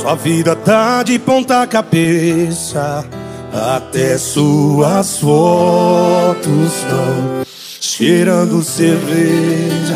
Sua vida tá de ponta cabeça, até suas fotos estão cheirando cerveja.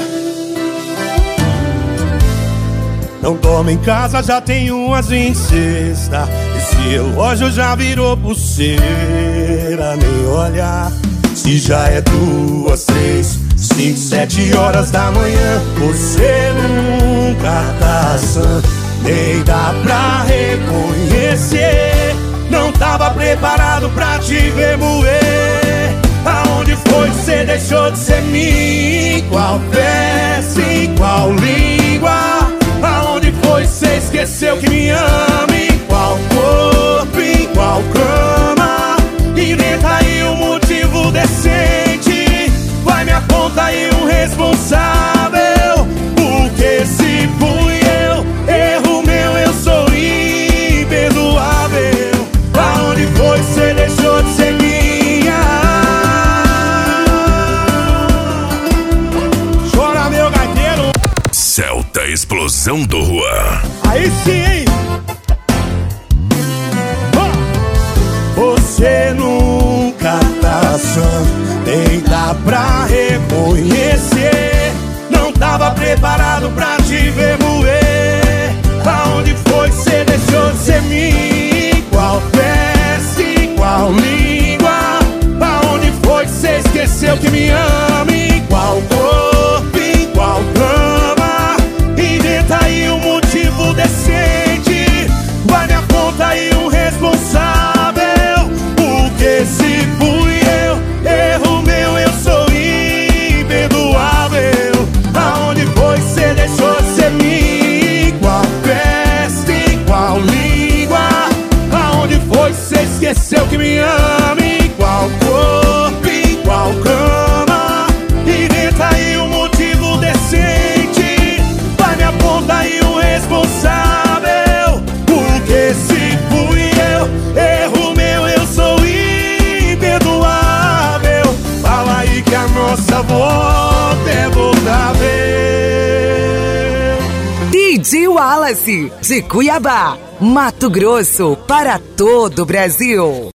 Não toma em casa, já tem umas 26. Esse relógio já virou pulseira. Nem olha, se já é 2, 3, 5, 7 horas da manhã. Você nunca tá sã, nem dá pra reconhecer. Não tava preparado pra te ver moer. Aonde foi que você deixou de ser mim? Qual peça, em qual língua? Aonde foi que você esqueceu que me ama? Em qual corpo, em qual cama? Inventa aí um motivo decente. Vai, me aponta aí um responsável. Porque se fui eu, erro meu, eu sou imperdoável. Aonde foi que você deixou de ser minha? Chora, meu gaiteiro. Celta Explosão do Juan. Aí sim, hein? Você nunca tá sã, nem dá pra reconhecer. Não tava preparado pra te ver moer. Aonde foi que você deixou de ser mim? Qual peça, em qual língua? Aonde foi que você esqueceu que me ama? Em qual corpo, em qual cama? Inventa aí um motivo decente. Vai, me aponta aí um responsável. Porque se fui eu, erro meu, eu sou imperdoável. Aonde foi que você deixou de ser mim? Qual festa, em qual língua? Aonde foi que você esqueceu que me ama? Em qual corpo, em qual cama? Inventa aí um motivo decente. Vai, me aponta aí um responsável. Porque se fui eu, erro meu, eu sou imperdoável. Fala aí que a nossa volta é voltável. DJ Wallace, de Cuiabá, Mato Grosso, para todo o Brasil.